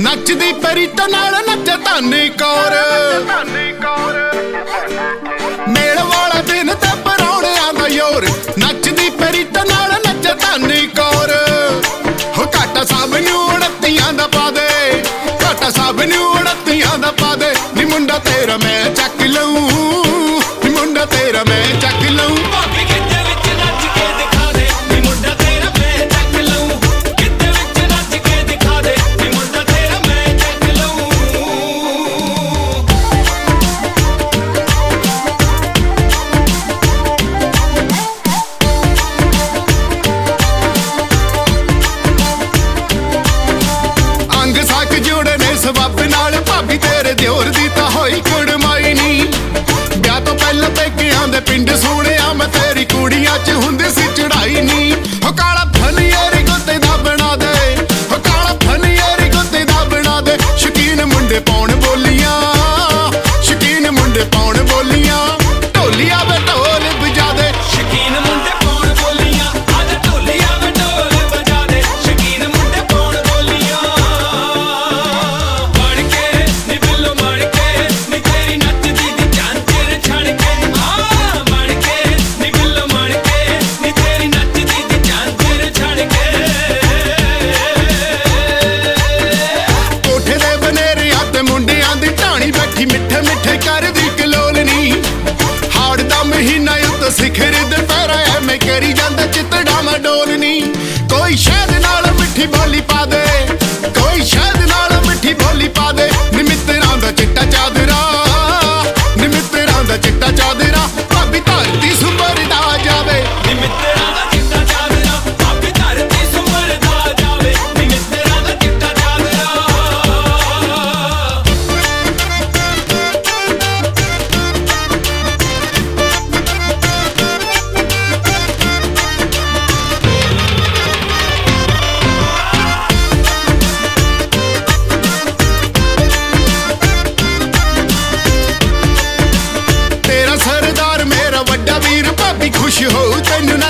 ਨੱਚਦੀ ਪਰੀਤ ਨਾਲ ਨੱਚੇ ਧਾਨੀ ਕੌਰ ਮੇਲ ਵਾਲਾ ਦਿਨ ਤੇ ਪਰੌਣਿਆਂ ਦਾ ਯੋਰ ਨੱਚਦੀ ਪਰੀਤ ਨਾਲ ਨੱਚੇ ਧਾਨੀ ਕੌਰ ਹੋ ਘਾਟਾ ਸਭ ਨੂੰ 29 ਦਾ ਪਾ ਦੇ ਘਾਟਾ ਸਭ ਨੂੰ 29 ਦਾ ਪਾ ਦੇ ਨੀ ਮੁੰਡਾ ਤੇਰਾ ਮੈਂ ਚੱਕ ਲਊਂ ਨੀ ਮੁੰਡਾ ਤੇਰਾ ਮੈਂ ਚੱਕ ਲਊਂ ਭਾਬੀ ਕਿੱਤੇ ਵਿੱਚ ਨੱਚ ਕੇ ਦਿਖਾ ਦੇ ਨੀ ਮੁੰਡਾ ਤੇਰਾ ਮੈਂ ਚੱਕ ਲਊਂ ਕਿੱਤੇ ਵਿੱਚ ਨੱਚ ਕੇ ਦਿਖਾ ਦੇ ਨੀ ਮੁੰਡਾ ਤੇਰਾ ਮੈਂ ਚੱਕ ਲਊਂ ਅੰਗ ਸਾਕ ਜੋੜੇ ਨੇ ਸਬੱਬ ਨਾਲ ਭਾਬੀ ਤੇਰੇ ਦਿਓਰ ਦੀ ਤਾਂ ਹੋਈ ਕੁੜਮਾਈ ਨੀ ਵਿਆਹ ਤੋਂ ਪਹਿਲਾਂ ਪੇਕਿਆਂ ਦੇ ਪਿੰਡ ਸੋਹਣਿਆ ਮੈਂ ਤੇਰੀ ਕੁੜੀਆਂ 'ਚ ਹੁੰਦੀ ਸੀ ਚੜਾਈ ਨੀ ਹੋ ਕਾਲਾ ਫਨੀਅਰ ਗੁੱਤੇ ਦਾ ਬਣਾ ਦੇ ਹੋ ਕਾਲਾ ਫਨੀਅਰ ਗੁੱਤੇ ਦਾ ਬਣਾ ਦੇ ਸ਼ਕੀਨ ਮੁੰਡੇ ਪਾਉਣ ਬੋਲੀਆਂ ਸ਼ਕੀਨ ਮੁੰਡੇ ਪਾਉਣ ਬੋਲੀਆਂ ਢੋਲੀਆਂ ਵੇ ਢੋਲ ਵਜਾ ਦੇ ਸ਼ਕੀਨ ਮੁੰਡੇ ਪਾਉਣ ਬੋਲੀਆਂ ਅੱਜ ਢੋਲੀਆਂ ਵੇ ਢੋਲ ਵਜਾ ਦੇ ਸ਼ਕੀਨ ਮੁੰਡੇ ਪਾਉਣ ਬੋਲੀਆਂ ਬਣ ਕੇ ਨੀ ਬਿੱਲੋ ਬਣ ਕੇ ਨੀ ਤੇਰੀ ਨੱਚਦੀ ਦੀ ਚਾਂਚਰ ਛੜ ਕੇ ਹਾਂ ਬਣ ਕੇ ਨੀ ਬਿੱਲੋ ਬਣ ਕੇ ਨੀ ਤੇਰੀ ਨੱਚਦੀ ਦੀ ਚਾਂਚਰ ਛੜ ਕੇ ਕੋਠੇ ਦੇ ਬਨੇਰਿਆਂ ਤੇ ਮੁੰਡਿਆਂ ਦੀ ਢਾਣੀ ਬੈਠੀ ਮਿੱਠੇ ਮਿੱਠੇ ਕਰਦੀ ਕਲੋਲਣੀ ਹਾੜ ਦਾ ਮਹੀਨਾ ਉੱਤੇ ਸਿਖਰ ਦੁਪਹਿਰਾ ਐਵੇਂ ਕਰੀ ਜਾਂਦਾ ਚਿੱਤੜਾ ਮੈਂ ਡੋਲਣੀ ਕੋਈ ਸ਼ਹਿਦ ਨਾਲ ਮਿੱਠੀ ਬੋਲੀ ਪਾ ਦੇ ਕੋਈ ਸ਼ਹਿਦ ਨਾਲ ਮਿੱਠੀ ਬੋਲੀ ਪਾ ਦੇ ਨੀ ਮਿੱਤਰਾਂ ਦਾ ਚਿੱਟਾ ਚਾਦਰਾ ਨੀ ਮਿੱਤਰਾਂ ਦਾ ਚਿੱਟਾ ਚਾਦਰਾ ਭਾਬੀ ਧਰਤੀ ਸੁੰਬਰ ਦਾ ਜਾਵੇ ਨੀ ਮਿੱਤਰਾਂ ਦਾ ਚਿੱਟਾ ਚਾਦਰਾ ਭਾਬੀ ਧਰਤੀ ਸੁੰਬਰਦਾ ਜਾਵੇ ਨੀ ਮਿੱਤਰਾਂ ਦਾ ਚਿੱਟਾ ਚਾਦਰਾ ਤੇਰਾ ਸਰਦਾਰ ਮੇਰਾ ਵੱਡਾ ਵੀਰ ਭਾਬੀ ਖੁਸ਼ ਹੋਊ ਤੈਨੂੰ